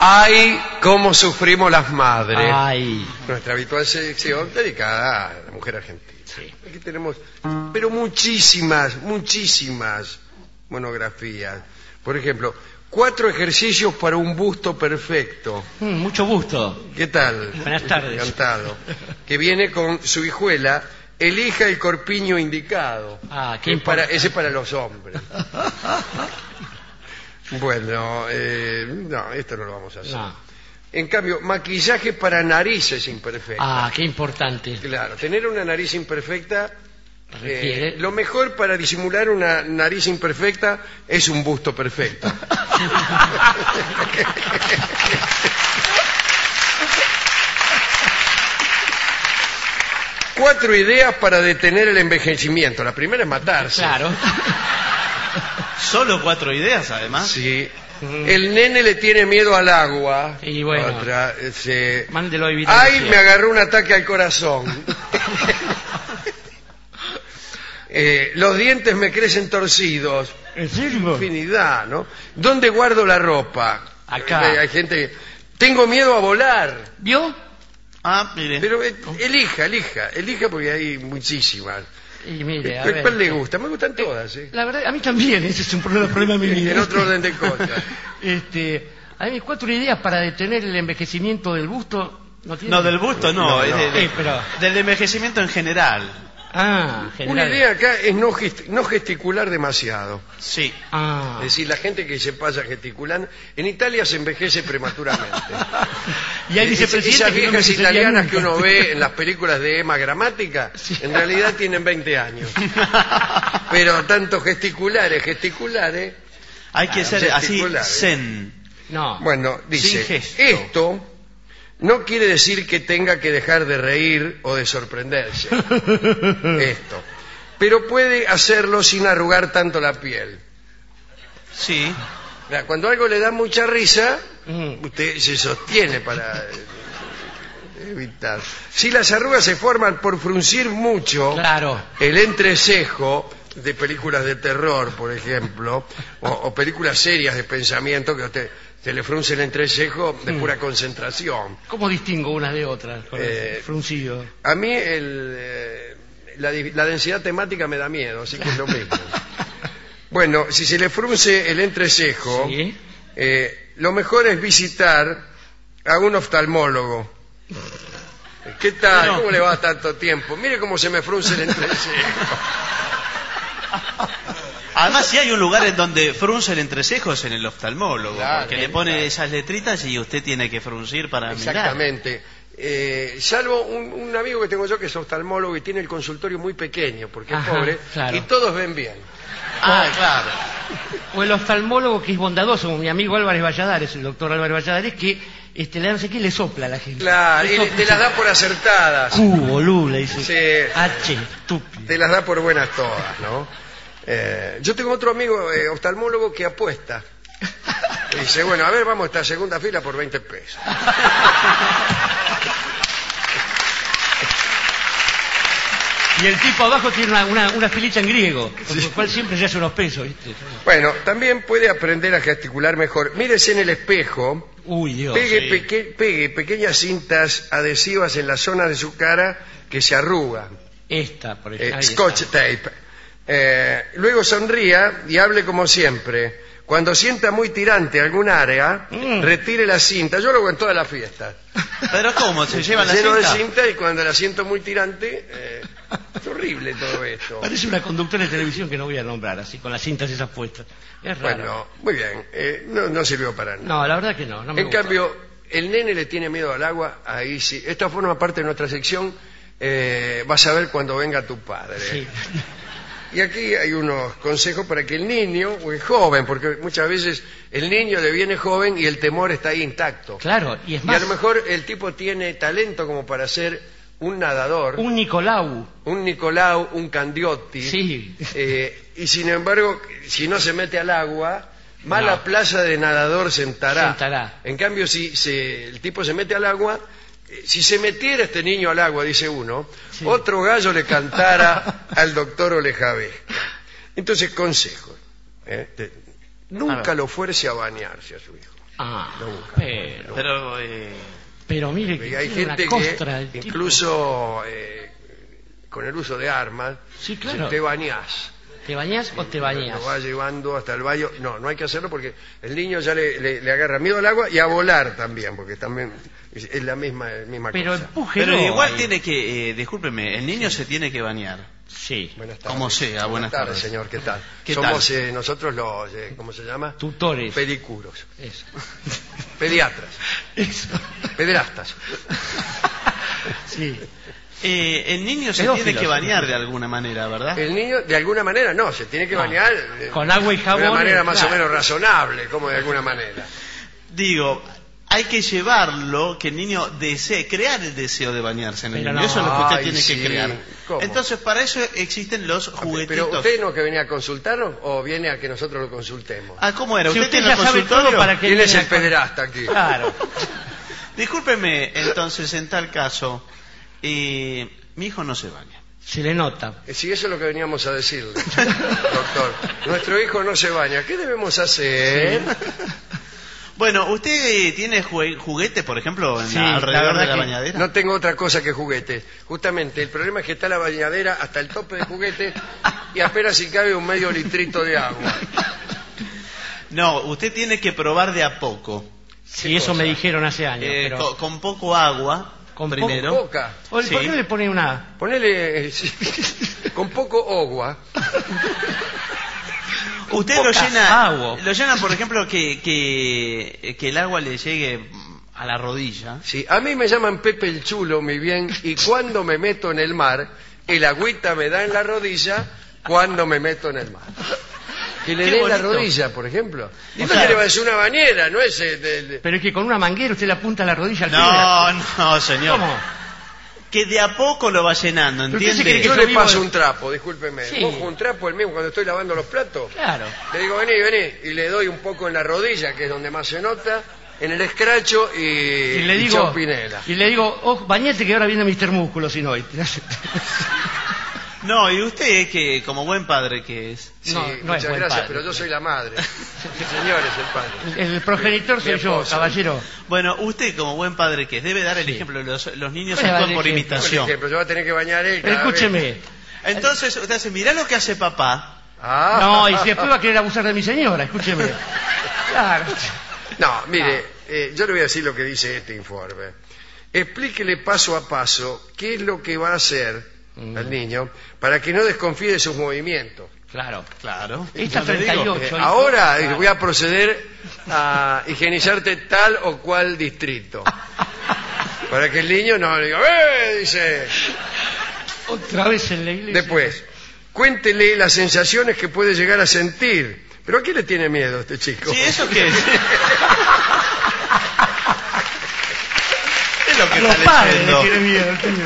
¡Ay, cómo sufrimos las madres! Ay. Nuestra habitual sección dedicada a la mujer argentina. Sí. Aquí tenemos, pero muchísimas monografías. Por ejemplo, 4 ejercicios para un busto perfecto. Mucho gusto. ¿Qué tal? Buenas tardes. Encantado. Que viene con su hijuela. Elija el corpiño indicado. Qué ese es para los hombres. Bueno, no, esto no lo vamos a hacer. No. En cambio, maquillaje para narices imperfectas. Qué importante. Claro, tener una nariz imperfecta, Requiere. lo mejor para disimular una nariz imperfecta es un busto perfecto. 4 ideas para detener el envejecimiento. La primera es matarse. Claro. ¿Solo 4 ideas, además? Sí. El nene le tiene miedo al agua. Y bueno. Otra, Mándelo a evitar. ¡Ay, me agarró un ataque al corazón! Los dientes me crecen torcidos. ¿En serio? Infinidad, ¿no? ¿Dónde guardo la ropa? Acá. Hay gente que... Tengo miedo a volar. ¿Vio? Mire. Pero elija porque hay muchísimas. Y mire, a ver. ¿Cuál le gusta? Me gustan todas, ¿eh? La verdad, a mí también, ese es un problema de mi vida. En otro orden de cosas. A mí 4 ideas para detener el envejecimiento del busto. No, del busto no, es pero... del envejecimiento en general. General. Una idea acá es no gesticular demasiado. Sí. Es decir, la gente que se pasa gesticulando... En Italia se envejece prematuramente. Y hay vicepresidentes esas viejas que no italianas nunca. que uno ve en las películas de Emma Gramática, en realidad tienen 20 años. Pero tanto gesticulares... Hay que ser así zen. No. Bueno, dice, Sin gesto. esto no quiere decir que tenga que dejar de reír o de sorprenderse. Esto. Pero puede hacerlo sin arrugar tanto la piel. Sí. Cuando algo le da mucha risa, usted se sostiene para evitar. Si las arrugas se forman por fruncir mucho, Claro. el entrecejo de películas de terror, por ejemplo, o películas serias de pensamiento que a usted se le frunce el entrecejo de pura concentración. ¿Cómo distingo unas de otras con el fruncido? A mí la densidad temática me da miedo, así que es lo mismo. Bueno, si se le frunce el entrecejo, ¿Sí? Lo mejor es visitar a un oftalmólogo. ¿Qué tal? No. ¿Cómo le va tanto tiempo? Mire cómo se me frunce el entrecejo. Además, si hay un lugar en donde frunce el entrecejo es en el oftalmólogo, Claro, porque le pone esas letritas y usted tiene que fruncir para mirar. Exactamente. Salvo un amigo que tengo yo que es oftalmólogo y tiene el consultorio muy pequeño porque es pobre, claro. y todos ven bien. Claro. O el oftalmólogo que es bondadoso, como mi amigo Álvarez Valladares, el doctor Álvarez Valladares, que le da no sé qué, le sopla a la gente. Claro, y te las da por acertadas. Boludo, le dice. Sí. H, estúpido. Te las da por buenas todas, ¿no? Yo tengo otro amigo oftalmólogo que apuesta. Y dice, bueno, a ver, vamos a esta segunda fila por 20 pesos. Y el tipo abajo tiene una filita en griego, con lo cual siempre se hace unos pesos, ¿viste? Bueno, también puede aprender a gesticular mejor. Mírese en el espejo. Uy, Dios. Pegue pequeñas cintas adhesivas en la zona de su cara que se arrugan. Esta, por ejemplo. Scotch tape. Luego sonría y hable como siempre. Cuando sienta muy tirante algún área, retire la cinta. Yo lo hago en todas las fiestas. ¿Pero cómo? ¿Se lleva la Lleno cinta? de cinta y cuando la siento muy tirante, es horrible todo esto. Parece una conductora de televisión que no voy a nombrar, así, con las cintas esas puestas. Es raro. Bueno, muy bien. No sirvió para nada. No, la verdad que no. No me En gusta. cambio, el nene le tiene miedo al agua, ahí sí. Esta forma parte de nuestra sección. Vas a ver cuando venga tu padre. Sí. Y aquí hay unos consejos para que el niño, o el joven, porque muchas veces el niño deviene joven y el temor está ahí intacto. Claro, y es Y más. a lo mejor el tipo tiene talento como para ser un nadador, Un Nicolau. un Nicolau, un Candiotti. Sí. Y sin embargo, si no se mete al agua, mala No. plaza de nadador sentará. Sentará. En cambio, si el tipo se mete al agua, si se metiera este niño al agua, dice uno, Sí. otro gallo le cantara al doctor Olejavesca. Entonces, consejo. Nunca lo fuerce a bañarse a su hijo. Nunca. Pero mire Y que hay tiene gente una costra el que tipo. incluso con el uso de armas, Sí, claro. si te bañás, ¿Te bañás o te bañás? lo va llevando hasta el baño. No hay que hacerlo porque el niño ya le agarra miedo al agua y a volar también, porque también es la misma Pero cosa. empújelo. Pero igual ahí. tiene que, discúlpeme, el niño se tiene que bañar. Sí. Buenas tardes. Como sea, buenas tardes. señor, ¿qué tal? ¿Qué Somos nosotros los, ¿cómo se llama? Tutores. Pedicuros. Eso. Pediatras. Eso. Pederastas. Sí. El niño se Pedófilos. tiene que bañar de alguna manera, ¿verdad? El niño, de alguna manera, no, se tiene que No. bañar Con agua y jabón, de una manera más claro. o menos razonable, como de alguna manera. Digo, hay que llevarlo, que el niño desee, crear el deseo de bañarse en el Pero niño. no. Eso es lo que usted Ay, tiene sí. que crear. ¿Cómo? Entonces, para eso existen los Pero juguetitos. usted no que venía a consultarnos o viene a que nosotros lo consultemos. Ah, ¿cómo era? Si ¿Usted usted tiene ya el sabe todo consultorio? para que ¿Quién es viene el a- pederasta aquí? Claro. Discúlpeme, entonces, en tal caso, mi hijo no se baña. Se le nota. Si eso es lo que veníamos a decirle, doctor. Nuestro hijo no se baña. ¿Qué debemos hacer? Bueno, ¿usted tiene juguetes, por ejemplo, Sí, alrededor la verdad de la que bañadera? No tengo otra cosa que juguetes. Justamente, el problema es que está la bañadera hasta el tope de juguetes y apenas si cabe un medio litrito de agua. No, usted tiene que probar de a poco. Sí, eso me dijeron hace años. Pero Con poco agua, con primero. Poca. ¿Por Sí. qué no le pone una? Ponele con poco agua. Usted Poca agua. lo llena, por ejemplo, que el agua le llegue a la rodilla. Sí, a mí me llaman Pepe el Chulo, mi bien, y cuando me meto en el mar, el agüita me da en la rodilla cuando me meto en el mar. Que le Qué dé en la bonito. rodilla, por ejemplo. Y O no sea- que le va a decir una bañera, no es Pero es que con una manguera usted le apunta la rodilla al No, señor. ¿Cómo? Que de a poco lo va llenando, Pero usted se cree ¿entiende? que Yo yo le vivo paso de- un trapo, discúlpeme. Sí. Mojo un trapo el mismo cuando estoy lavando los platos. Claro. Le digo, vení, y le doy un poco en la rodilla, que es donde más se nota, en el escracho y, Y le y digo, chau Pinela. bañate que ahora viene Mr. Músculo, si no. No, y usted, que como buen padre que es, Sí, No, no es muchas buen gracias, padre. pero yo soy la madre. Señores, el padre. El progenitor soy Mi yo, esposa. caballero. bueno, usted como buen padre que es, debe dar el Sí. ejemplo. Los niños Voy a dar actúan por ejemplo. Por imitación. ejemplo, yo voy a tener que bañar él. Pero cada vez. escúcheme. Entonces usted dice, mirá lo que hace papá. Ah. No, y si después va a querer abusar de mi señora, escúcheme. Claro. No, mire, yo le voy a decir lo que dice este informe. Explíquele paso a paso qué es lo que va a hacer al niño para que no desconfíe de sus movimientos. Claro. Claro. Esta Yo le digo, 38. hijo. Ahora Claro. voy a proceder a higienizarte tal o cual distrito. Para que el niño no le diga, dice. Otra vez en la iglesia. Después, cuéntele las sensaciones que puede llegar a sentir. ¿Pero a qué le tiene miedo este chico? Sí, ¿eso qué es? Es lo que Los está padres leyendo. le tienen miedo. tío.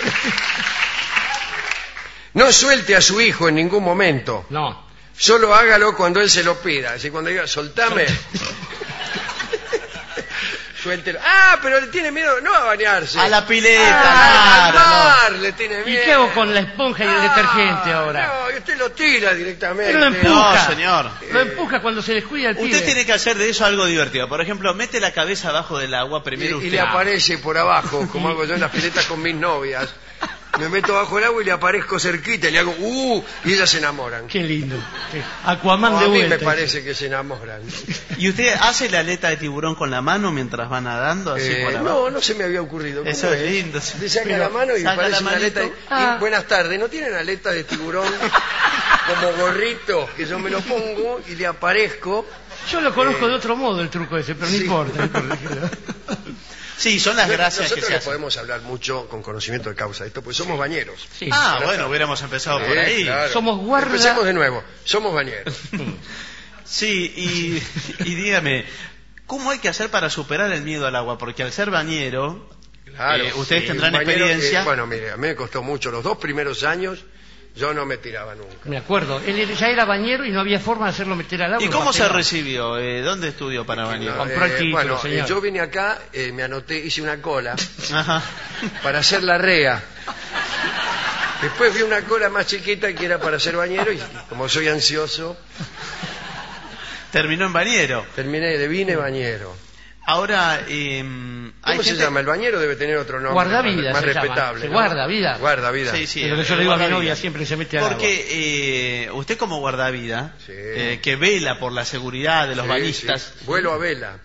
No suelte a su hijo en ningún momento. No. Solo hágalo cuando él se lo pida. Así cuando diga, soltame. Suéltelo. Ah, pero le tiene miedo no a bañarse. A la pileta, Ah, claro, al mar le tiene ¿Y miedo. qué hago con la esponja y el detergente ahora? No, y usted lo tira directamente. Pero lo No, empuja. señor. Lo empuja cuando se descuida el pibe. Usted tiene que hacer de eso algo divertido. Por ejemplo, mete la cabeza abajo del agua Y, primero y usted. le aparece por abajo, como hago yo en las piletas con mis novias. Me meto bajo el agua y le aparezco cerquita y le hago y ellas se enamoran. Qué lindo. Sí. Aquaman O de a mí vuelta. me parece que se enamoran. ¿Y usted hace la aleta de tiburón con la mano mientras va nadando? Así por abajo? No se me había ocurrido. ¿Cómo Eso es lindo. Usted saca Pero la mano y saca parece la una manito. aleta. Ah. Buenas tardes, ¿no tienen aleta de tiburón como gorrito? Que yo me lo pongo y le aparezco. Yo lo conozco de otro modo el truco ese, pero no Sí. importa. Sí, son las gracias que Nosotros se le hacen. podemos hablar mucho con conocimiento de causa de esto, pues somos bañeros. Sí. Ah, bueno, hubiéramos empezado por ahí. Claro. Somos guarda- Empecemos de nuevo. Somos bañeros. Sí, y dígame, ¿cómo hay que hacer para superar el miedo al agua? Porque al ser bañero, Claro. ustedes sí, tendrán un bañero experiencia. bueno, mire, a mí me costó mucho. Los 2 primeros años yo no me tiraba nunca. Me acuerdo. Él ya era bañero y no había forma de hacerlo meter al agua. ¿Y cómo se Papel. recibió? ¿Dónde estudió para bañero? No, Compró el título, bueno, señor. yo vine acá, me anoté, hice una cola Ajá. para hacer la REA. Después vi una cola más chiquita que era para ser bañero y como soy ansioso, Terminó en bañero. terminé de vine bañero. Ahora, ¿Cómo se llama? El bañero debe tener otro nombre. Guardavidas más se llama. respetable. Se ¿no? guardavidas. Guardavidas. Sí, sí. Pero yo le digo a mi guardavidas. novia siempre que se mete al agua. Porque usted como guardavida, Sí. que vela por la seguridad de los Sí, bañistas, sí. Vuelo a vela.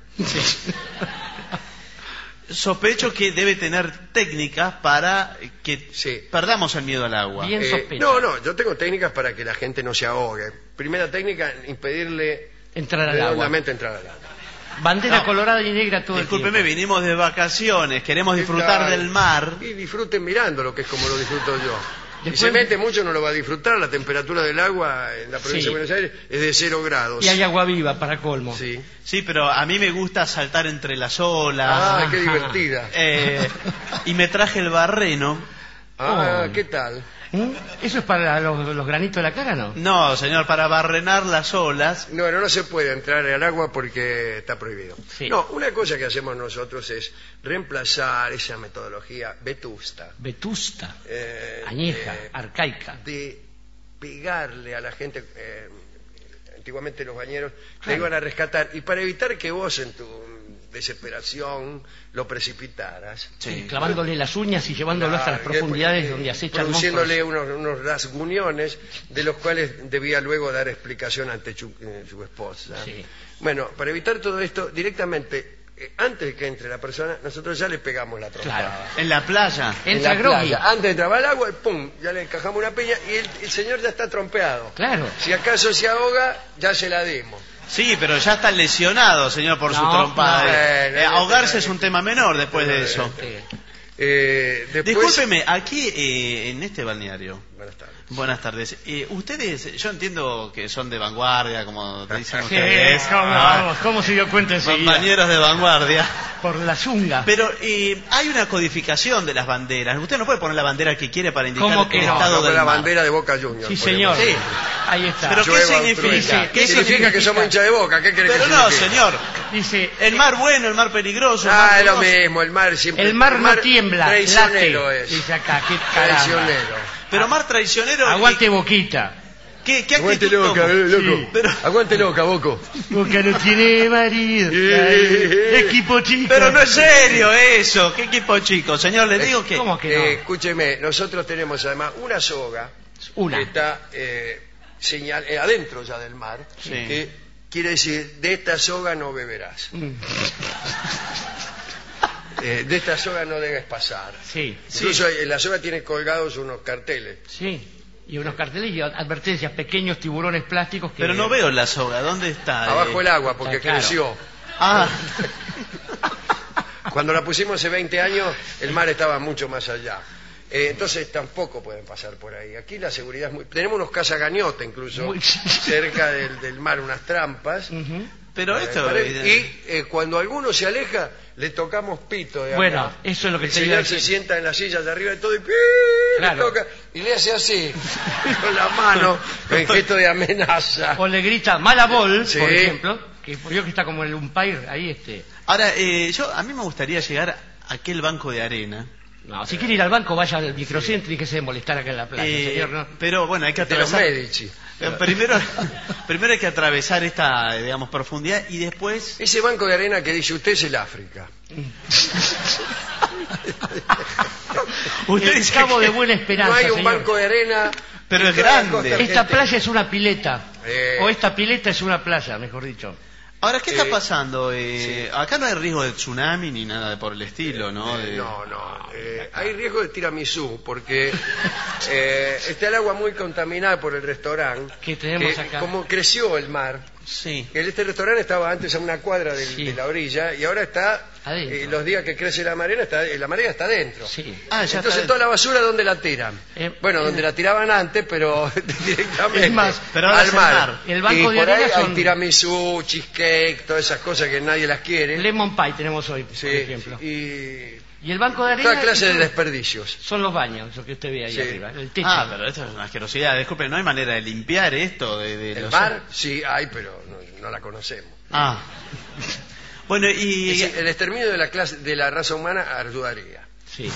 sospecho que debe tener técnicas para que Sí. perdamos el miedo al agua. Bien. sospecha. No, yo tengo técnicas para que la gente no se ahogue. Primera técnica, impedirle Entrar al agua. redondamente entrar al agua. Bandera No. colorada y negra todo Discúlpeme, el tiempo. vinimos de vacaciones, queremos disfrutar Claro. del mar. Y disfruten mirándolo, que es como lo disfruto yo. Después- Si se mete mucho no lo va a disfrutar. La temperatura del agua en la provincia Sí. de Buenos Aires es de 0 grados. Y hay agua viva para colmo. Sí. Sí, pero a mí me gusta saltar entre las olas. Ah, qué divertida. Y me traje el barreno. Ah, Oh. ¿qué tal? ¿Mm? ¿Eso es para los granitos de la cara, no? No, señor, para barrenar las olas. No se puede entrar al agua porque está prohibido. Sí. No, una cosa que hacemos nosotros es reemplazar esa metodología vetusta. Vetusta, eh, añeja, eh, arcaica. de pegarle a la gente. Antiguamente los bañeros te Claro. iban a rescatar, y para evitar que vos en tu desesperación lo precipitaras, Sí. Clavándole las uñas y llevándolo hasta las claro, profundidades y después, donde acechan produciéndole monstruos. unos rasguñones de los cuales debía luego dar explicación ante su esposa. Sí. Bueno, para evitar todo esto, directamente, antes de que entre la persona, nosotros ya le pegamos la trompada. Claro. En la playa. En Entra la groggy. playa. Antes de entrar al agua, ¡pum!, ya le encajamos una peña y el señor ya está trompeado. Claro. Si acaso se ahoga, ya se la dimos. Sí, pero ya está lesionado, señor, por su No, trompada. no, Ahogarse es un tema menor después de eso. Después... Discúlpeme, aquí en este balneario. Buenas tardes. Buenas tardes. Ustedes, yo entiendo que son de vanguardia, como te dicen Sí, ustedes. vamos, ¿cómo se dio cuenta enseguida? Compañeros de vanguardia. Por la zunga. Pero hay una codificación de las banderas. Usted no puede poner la bandera que quiere para indicar ¿Cómo que el no? estado No, del la mar. bandera de Boca Juniors. Sí, ponemos. señor. Sí. Ahí está. Pero ¿qué Llueva significa? truena. ¿Qué Significa que somos hinchas de Boca. ¿Qué querés Pero que no, signifique? señor. Dice, El mar bueno, el mar peligroso. el Ah, mar es lo peligroso. mismo. El mar siempre... el mar no tiembla, Traicionero late. es. Dice acá, qué caramba. Traicionero. Pero mar traicionero. Aguante Boquita. ¿Qué Aguante actitud loca, toma? loco. Sí. Pero- Aguante loca, Boco. Boca no tiene marido. Equipo chico. Pero no es serio eso. ¿Qué equipo chico? Señor, le digo que... ¿Cómo que no? Escúcheme, nosotros tenemos además una soga Una. que está adentro ya del mar, Sí. que quiere decir, de esta soga no beberás. Mm, De esta soga no debes pasar. Sí, Incluso en la soga tiene colgados unos carteles. sí. Y unos carteles y advertencias, pequeños tiburones plásticos que... Pero no veo la soga. ¿Dónde está? Abajo el agua, porque Está claro. creció. Ah, Cuando la pusimos hace 20 años, el mar estaba mucho más allá. Entonces tampoco pueden pasar por ahí. Aquí la seguridad es muy... Tenemos unos cazagañotes incluso Muy- cerca del mar, unas trampas. Ujú. pero esto... Y cuando alguno se aleja, le tocamos pito de acá. Bueno, eso es lo que el te iba a señor se decir. sienta en la silla de arriba de todo y Claro. le toca y le hace así con la mano en gesto de amenaza. O le grita mala bol, Sí. por ejemplo, que vio que está como el umpire ahí, Ahora, a mí me gustaría llegar a aquel banco de arena. No, si quiere ir al banco, vaya al microcentro y que se de molestar acá en la playa, señor, ¿no? Pero bueno, hay que De los atravesar... Medici. Primero hay que atravesar esta, digamos, profundidad y después... Ese banco de arena que dice usted es el África. Usted El dice Cabo que- de Buena Esperanza, No hay un señor. banco de arena. Pero en es toda la grande. costa Esta argentina. playa es una pileta. Eh. O esta pileta es una playa, mejor dicho. Ahora, ¿qué está Sí. pasando? Acá no hay riesgo de tsunami ni nada por el estilo, ¿no? No. Hay riesgo de tiramisú porque está el agua muy contaminada por el restaurante. Que tenemos acá. Como creció el mar, Sí. este restaurante estaba antes a una cuadra Sí. de la orilla y ahora está, Adentro. los días que crece la marea está adentro. Sí. Ah, ya Entonces está. toda la basura, ¿dónde la tiran? Bueno, donde la tiraban antes, pero directamente Es más, pero ahora al es el mar. mar. El banco Y de por ahí arena hay son- tiramisú, cheesecake, todas esas cosas que nadie las quiere. Lemon pie tenemos hoy, Sí, por ejemplo. y Y el banco de arena toda clase de son, desperdicios. son los baños, lo que usted ve ahí Sí. arriba, el techo. Ah, pero esto es una asquerosidad. Disculpe, ¿no hay manera de limpiar esto? De El los- mar, sí hay, pero no la conocemos. Ah. Bueno, y... Es decir, el exterminio de la raza humana ayudaría. Sí.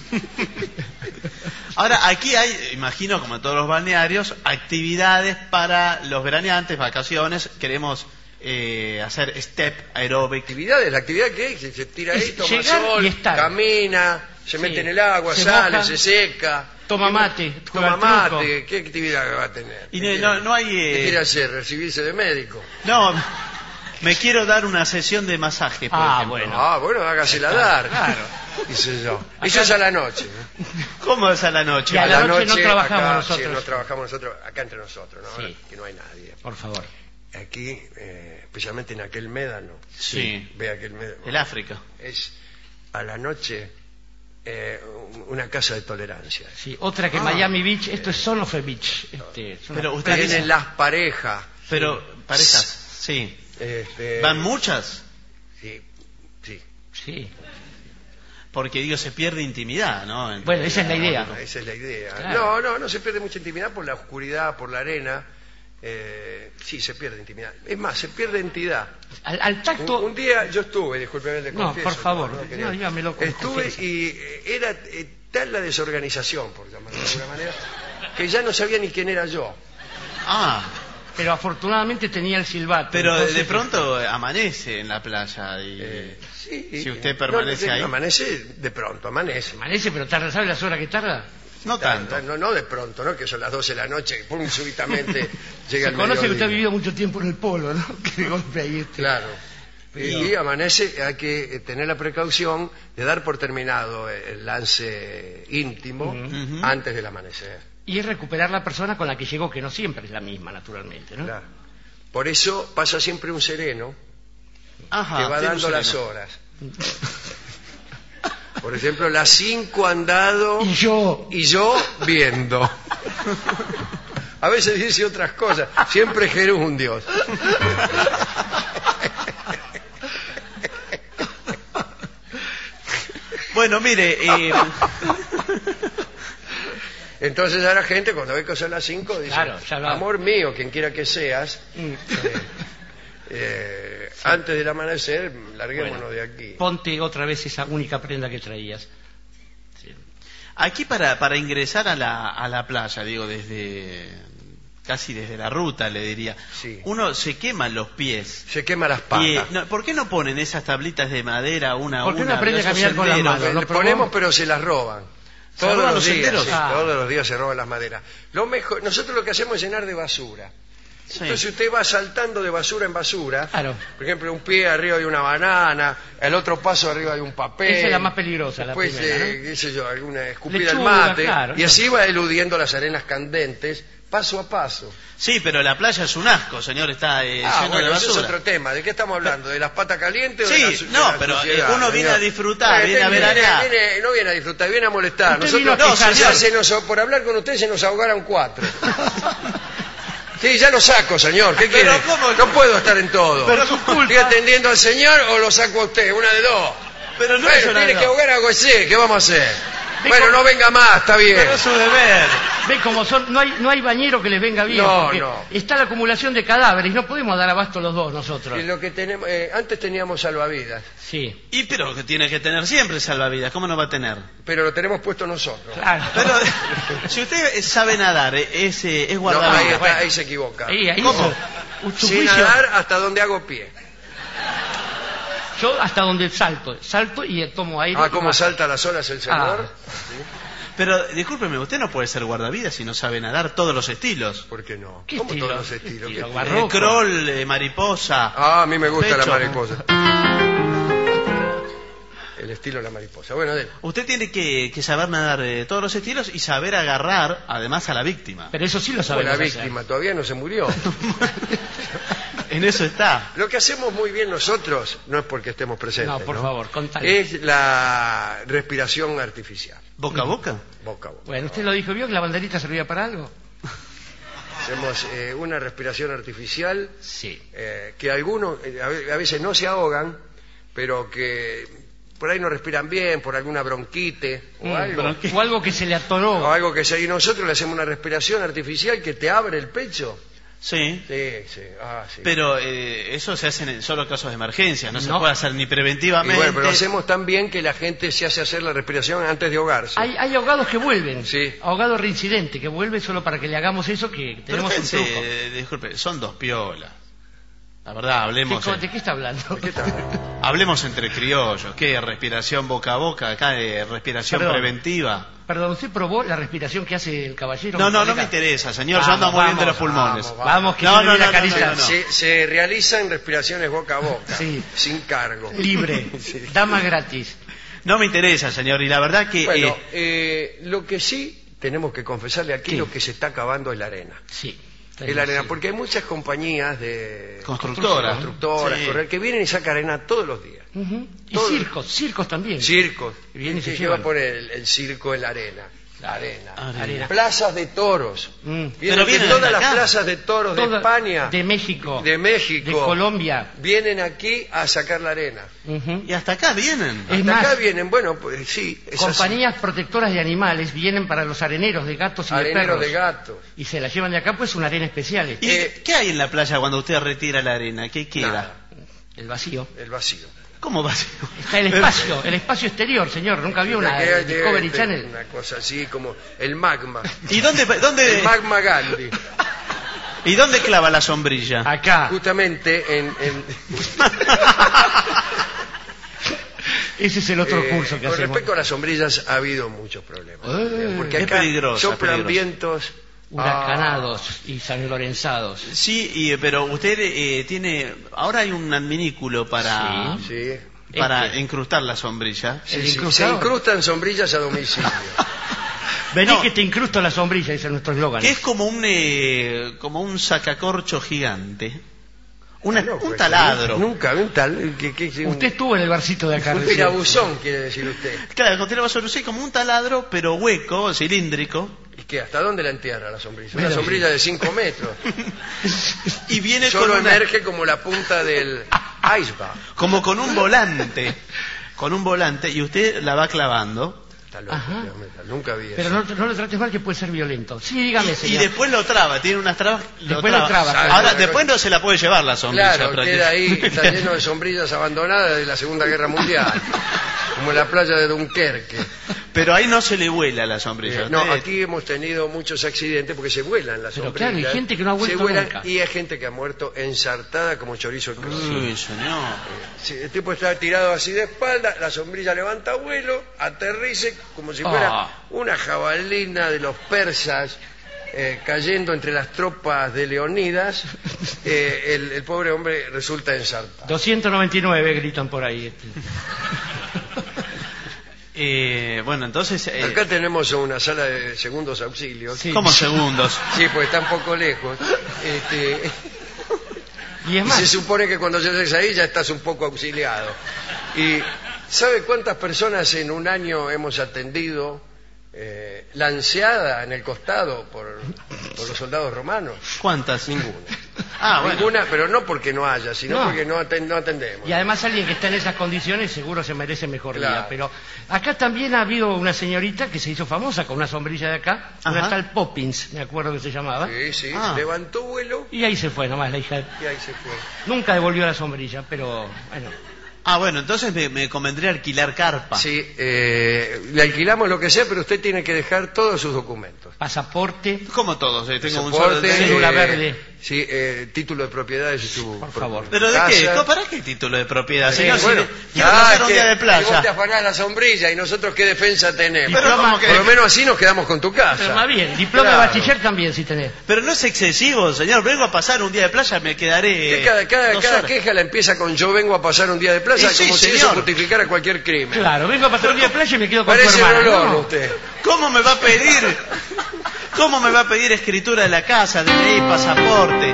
Ahora, aquí hay, imagino, como en todos los balnearios, actividades para los veraneantes, vacaciones. Queremos hacer step aeróbic. Actividades, la actividad que es, se tira ahí, Es toma llegar sol, y estar. camina, se Sí. mete en el agua, Se sale, moja. se seca. Toma mate, Toma juega al truco. mate, ¿qué actividad va a tener? Y ¿Qué no hay... ¿Qué quiere hacer? ¿Recibirse de médico? No, me quiero dar una sesión de masaje, por ejemplo. Bueno. Bueno, hágasela dar. Claro. Dice yo. Eso es a la noche. ¿Cómo es a la noche? Y a la noche no trabajamos acá, nosotros. Sí, no trabajamos nosotros, acá entre nosotros, ¿no? Sí. Que no hay nadie. Por favor. Aquí, especialmente en aquel médano. Sí. Ve aquel médano. El África. Es a la noche una casa de tolerancia. Sí, otra que Miami Beach, esto es Son of a Beach. Es una Pero usted plaza. Tienen las parejas. Pero, parejas, sí. Este, ¿Van muchas? Sí, sí. Sí. Porque, digo, se pierde intimidad, ¿no? Entre- Bueno, esa es la idea. Esa es la idea. Claro. No se pierde mucha intimidad por la oscuridad, por la arena. Sí, se pierde intimidad. Es más, se pierde entidad. Al tacto... Un día yo estuve, discúlpeme, le No, confieso. por favor, quería- no, dígamelo con Estuve confianza. y era tal la desorganización, por llamarlo de alguna manera, que ya no sabía ni quién era yo. Ah, Pero afortunadamente tenía el silbato. pero entonces, de pronto amanece en la playa y... Sí, Si usted permanece ahí. Amanece de pronto, amanece. Amanece, pero tarda, ¿sabe las horas que tarda? No tanto. No de pronto, ¿no? Que son las 12 de la noche, pum, súbitamente llega Se el conoce que usted mediodía. ha vivido mucho tiempo en el polo, ¿no? Que de golpe ahí Claro. Y amanece, hay que tener la precaución de dar por terminado el lance íntimo Ujú. antes del amanecer. Y recuperar la persona con la que llegó, que no siempre es la misma, naturalmente, ¿no? Claro. Por eso pasa siempre un sereno Ajá, que va tiene un dando las sereno. horas. Por ejemplo, las 5 han dado Y yo... y yo viendo. A veces dice otras cosas, siempre gerundios. Bueno, mire, Entonces a la gente cuando ve que son las 5 dice, Claro, ya va. amor mío, quien quiera que seas, Mm. antes del amanecer, larguémonos Bueno, de aquí. Ponte otra vez esa única prenda que traías. Sí. aquí para ingresar a la playa, digo, casi desde la ruta, le diría, Sí. uno se quema los pies. Se quema las patas. ¿Por qué no ponen esas tablitas de madera una a ¿Por qué una? no aprende esos a caminar con las senderos? manos? ¿Lo Le probó? ponemos, pero se las roban. ¿Se roban los senderos? sí, Ah. todos los días se roban las maderas. Lo mejor, nosotros lo que hacemos es llenar de basura. Sí. Entonces usted va saltando de basura en basura. Claro. Por ejemplo, un pie arriba de una banana, el otro paso arriba de un papel. Esa es la más peligrosa, la Después, primera, ¿no? qué sé yo, alguna escupida al Lechuga, mate. claro. Y así va eludiendo las arenas candentes, paso a paso. Sí, pero la playa es un asco, señor, está lleno de Bueno, ese es basura. otro tema. ¿De qué estamos hablando? ¿De las patas calientes o Sí, de la no, de la pero, suciedad, uno viene señor? a disfrutar, viene a veranear. No viene a disfrutar, viene a molestar. Usted vino a Nosotros, quejarse. por hablar con usted se nos ahogaron 4. Sí, ya lo saco, señor. ¿Qué Pero quiere? ¿cómo? No puedo estar en todo. Pero su culpa. ¿Estoy atendiendo al señor o lo saco a usted? Una de dos. Pero no Bueno, es una tiene no. que ahogar a Goyé. ¿Qué vamos a hacer? Ve Bueno, cómo- no venga más, está bien. Pero es su deber. Ve cómo son, no hay bañero que les venga bien, No, porque no. está la acumulación de cadáveres, no podemos dar abasto los dos nosotros. Y lo que tenemos, antes teníamos salvavidas, Sí, Y pero que tiene que tener siempre salvavidas, ¿cómo no va a tener? pero lo tenemos puesto nosotros. claro. Pero si usted sabe nadar, es No, ahí, guardavidas. está, ahí se equivoca. Ahí, ¿Cómo? su Sin juicio, nadar hasta donde hago pie. yo hasta donde salto y tomo aire. Ah, y cómo bajo. salta las olas el señor. Pero discúlpeme, usted no puede ser guardavidas si no sabe nadar todos los estilos. ¿Por qué no? ¿Qué ¿Cómo estilo? todos los ¿Qué estilos? estilo? ¿Qué Barroco. Crawl, mariposa. Ah, a mí me gusta la Pecho. mariposa. El estilo de la mariposa. Bueno, Usted tiene que saber nadar todos los estilos y saber agarrar además a la víctima. Pero eso sí lo la sabemos hacer. víctima todavía no se murió. En eso está. Lo que hacemos muy bien nosotros, no es porque estemos presentes, No, por favor, contale. es la respiración artificial. ¿Boca a boca? Boca a boca. Bueno, usted lo dijo, ¿vio que la banderita servía para algo? Hacemos una respiración artificial Sí. que algunos a veces no se ahogan, pero que por ahí no respiran bien, por alguna bronquite o algo. O algo que se le atoró. O algo que sea. Y nosotros le hacemos una respiración artificial que te abre el pecho. Sí. Sí, sí. Ah, sí. Pero eso se hace en solo casos de emergencia, no se No. puede hacer ni Y preventivamente. bueno, pero lo hacemos tan bien que la gente se hace hacer la respiración antes de ahogarse. Hay ahogados que vuelven. Sí. Ahogado reincidente, que vuelve solo para que le hagamos eso, que Pero tenemos un truco. disculpe, son dos piolas. La verdad, hablemos. ¿De qué está hablando? ¿Qué tal? Hablemos entre criollos. ¿Qué? Respiración boca a boca. Acá respiración Perdón. preventiva. Perdón, ¿usted probó la respiración que hace el caballero? No me interesa, señor. Yo ando muy bien de los pulmones. Vamos, que No, tiene la no, carita. no. Se realizan respiraciones boca a boca, Sí. sin cargo. Libre. Sí. Dama gratis. No me interesa, señor. Y la verdad que... Bueno, lo que sí tenemos que confesarle aquí, Sí. lo que se está acabando es la arena. Sí. Es la arena, porque hay muchas compañías de Constructoras. constructoras, Sí. correr, que vienen y sacan arena todos los días. Ujú. Y Todo- circos también. Circos. Vienen y se ¿Qué va a llevan. poner el circo en la arena? La arena. Arena. Plazas de toros. Mm. Vienen de vienen todas de las acá. plazas de toros de Toda- España, De México. de México, De Colombia. vienen aquí a sacar la arena. Ujú. Y hasta acá vienen. Es Hasta más, acá vienen, bueno, pues sí, esas compañías protectoras de animales vienen para los areneros de gatos y de areneros perros. de gato. Y se la llevan de acá, pues una arena especial. ¿Y qué hay en la playa cuando usted retira la arena? ¿Qué queda? Nada, El vacío. el vacío. ¿Cómo va? Está el espacio exterior, señor. Nunca vio una Que hay Discovery Channel. Una cosa así como el magma. ¿Y dónde, El magma Gandhi. ¿Y dónde clava la sombrilla? Acá. Justamente Ese es el otro curso que con hacemos. respecto a las sombrillas ha habido muchos problemas. Porque es acá peligroso, soplan peligroso. vientos Huracanados y sanlorenzados. Sí, pero usted tiene... Ahora hay un adminículo para Sí. incrustar la sombrilla. El Se incrustador. incrustan sombrillas a domicilio. Vení No. que te incrusto la sombrilla, dice nuestro eslogan. Que es como un sacacorcho gigante. Un Pues, taladro. Nunca, un tal. Usted estuvo en el barcito de acá. Un recién. tirabuzón, quiere decir usted. Claro, contiene basura, sí, como un taladro, pero hueco, cilíndrico. ¿Y qué? ¿Hasta dónde la entierra la sombrilla? Mira, Una sombrilla de 5 metros. Y viene Solo con una- emerge como la punta del iceberg. como con un volante. Con un volante, y usted la va clavando. Está loco, Ajá. nunca vi Pero eso. no lo trates mal que puede ser violento. Sí, dígame, Y señor. después lo traba, tiene unas trabas. Después lo traba, claro. Ahora, Claro. después no se la puede llevar la sombrilla. Claro, queda ahí, está lleno de sombrillas abandonadas de la Segunda Guerra Mundial. Como en la playa de Dunkerque. Pero ahí no se le vuela la sombrilla. No, Usted- aquí hemos tenido muchos accidentes porque se vuelan las Pero sombrillas. claro, hay gente que no ha vuelto Se vuelan nunca. y hay gente que ha muerto ensartada como chorizo en crudo. Uy, señor. Sí, el tipo está tirado así de espalda, la sombrilla levanta vuelo, aterrice como si fuera una jabalina de los persas cayendo entre las tropas de Leonidas. El pobre hombre resulta ensartado. 299 gritan por ahí. Bueno, entonces... Acá tenemos una sala de segundos auxilios. Sí. como segundos. Sí, pues está un poco lejos. Y es Y más, se supone que cuando llegues ahí ya estás un poco auxiliado. ¿Y sabe cuántas personas en un año hemos atendido lanceada en el costado por los soldados romanos? ¿Cuántas? Ninguna. Ah, bueno. Ninguna, pero no porque no haya, sino No. porque no atendemos. y además alguien que está en esas condiciones seguro se merece mejor Claro. vida. Pero acá también ha habido una señorita que se hizo famosa con una sombrilla de acá, una Ajá. tal Poppins, me acuerdo que se llamaba. Sí, sí, Ah. levantó vuelo Y ahí se fue nomás la hija. y ahí se fue. Nunca devolvió la sombrilla, pero bueno. Ah, bueno, entonces me convendría alquilar carpa. Sí, le alquilamos lo que sea, pero usted tiene que dejar todos sus documentos. Pasaporte, Como todos, tengo un Pasaporte, solo... de- cédula verde. Sí, título de propiedad de su Por favor. ¿Pero de casa. qué? ¿Para qué título de propiedad? Sí, Señor, bueno, si quiero pasar un que- día de y vos te playa. afanás la sombrilla y nosotros qué defensa tenemos. Pero ¿cómo que- Por lo menos así nos quedamos con tu casa. pero más bien, diploma Claro. de bachiller también si tenés. Pero no es excesivo, señor. Vengo a pasar un día de playa, me quedaré... Que cada 2 horas. queja la empieza con yo vengo a pasar un día de playa, Y sí, como si eso señor. justificara cualquier crimen. Claro, vengo a pasar un día de playa y me quedo con Parece tu hermana. un olor ¿no? usted. ¿Cómo me va a pedir? ¿Cómo me va a pedir escritura de la casa, DNI, pasaporte?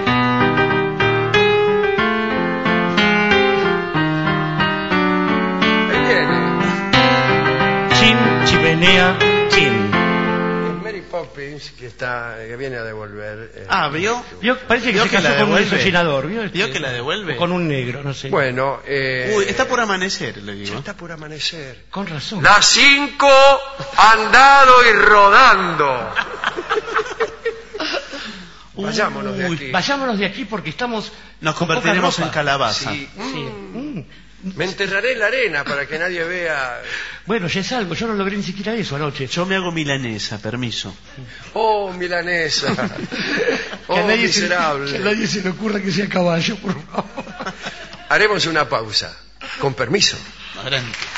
Ahí viene. Chin, chimenea, chin. Es Mary Poppins que viene a devolver. Ah, ¿vio? Vio, parece que ¿Vio se que casó la con un devuelve? diseñador. ¿Vio que la devuelve? O con un negro, no sé. Bueno, Uy, está por amanecer, le digo. está por amanecer. Con razón. Las 5 andado y rodando. Vayámonos de Uy, aquí. vayámonos de aquí porque estamos... Nos con poca convertiremos en ropa. calabaza. Sí. Sí. Me enterraré en la arena para que nadie vea. Bueno, ya es algo, yo no logré ni siquiera eso anoche. Yo me hago milanesa, permiso. Oh, milanesa. Que a Oh, nadie miserable. que a nadie se le ocurra que sea caballo, por favor. haremos una pausa. Con permiso. Adelante.